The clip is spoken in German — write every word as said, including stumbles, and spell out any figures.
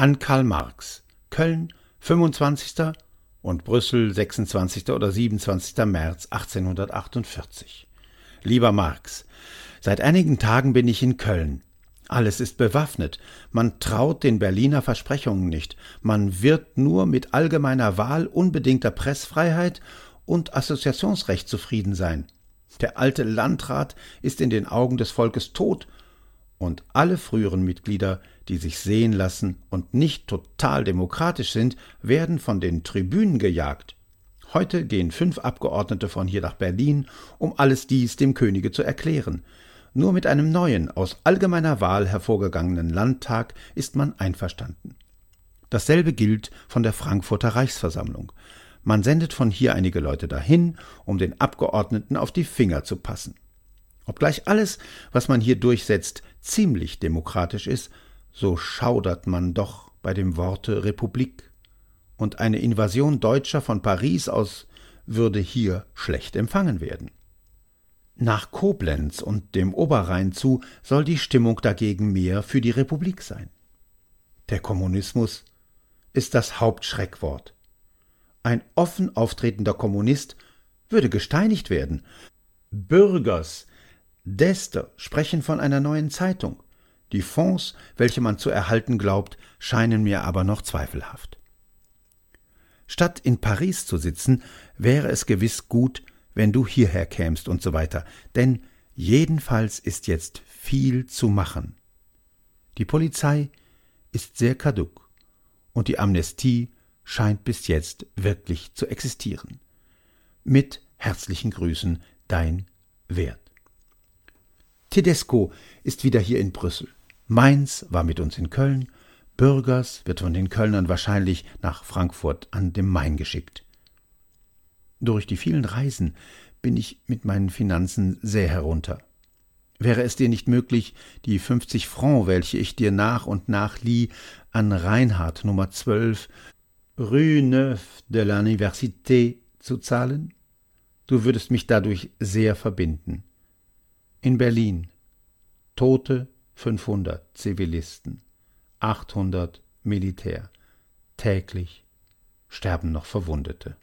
An Karl Marx, Köln, fünfundzwanzigster und Brüssel, sechsundzwanzigster oder siebenundzwanzigster März achtzehnhundertachtundvierzig. Lieber Marx, seit einigen Tagen bin ich in Köln. Alles ist bewaffnet. Man traut den Berliner Versprechungen nicht. Man wird nur mit allgemeiner Wahl, unbedingter Pressfreiheit und Assoziationsrecht zufrieden sein. Der alte Landrat ist in den Augen des Volkes tot und alle früheren Mitglieder, die sich sehen lassen und nicht total demokratisch sind, werden von den Tribünen gejagt. Heute gehen fünf Abgeordnete von hier nach Berlin, um alles dies dem Könige zu erklären. Nur mit einem neuen, aus allgemeiner Wahl hervorgegangenen Landtag ist man einverstanden. Dasselbe gilt von der Frankfurter Reichsversammlung. Man sendet von hier einige Leute dahin, um den Abgeordneten auf die Finger zu passen. Obgleich alles, was man hier durchsetzt, ziemlich demokratisch ist, so schaudert man doch bei dem Worte Republik. Und eine Invasion Deutscher von Paris aus würde hier schlecht empfangen werden. Nach Koblenz und dem Oberrhein zu soll die Stimmung dagegen mehr für die Republik sein. Der Kommunismus ist das Hauptschreckwort. Ein offen auftretender Kommunist würde gesteinigt werden. Bürgers, D'Ester sprechen von einer neuen Zeitung. Die Fonds, welche man zu erhalten glaubt, scheinen mir aber noch zweifelhaft. Statt in Paris zu sitzen, wäre es gewiss gut, wenn du hierher kämst und so weiter, denn jedenfalls ist jetzt viel zu machen. Die Polizei ist sehr kaduk und die Amnestie scheint bis jetzt wirklich zu existieren. Mit herzlichen Grüßen, dein Wert. Tedesco ist wieder hier in Brüssel. Mainz war mit uns in Köln. Bürgers wird von den Kölnern wahrscheinlich nach Frankfurt an dem Main geschickt. Durch die vielen Reisen bin ich mit meinen Finanzen sehr herunter. Wäre es dir nicht möglich, die fünfzig Francs, welche ich dir nach und nach lieh, an Reinhard Nummer zwölf, Rue Neuf de l'Université zu zahlen? Du würdest mich dadurch sehr verbinden. In Berlin Tote fünfhundert Zivilisten, achthundert Militär. Täglich sterben noch Verwundete.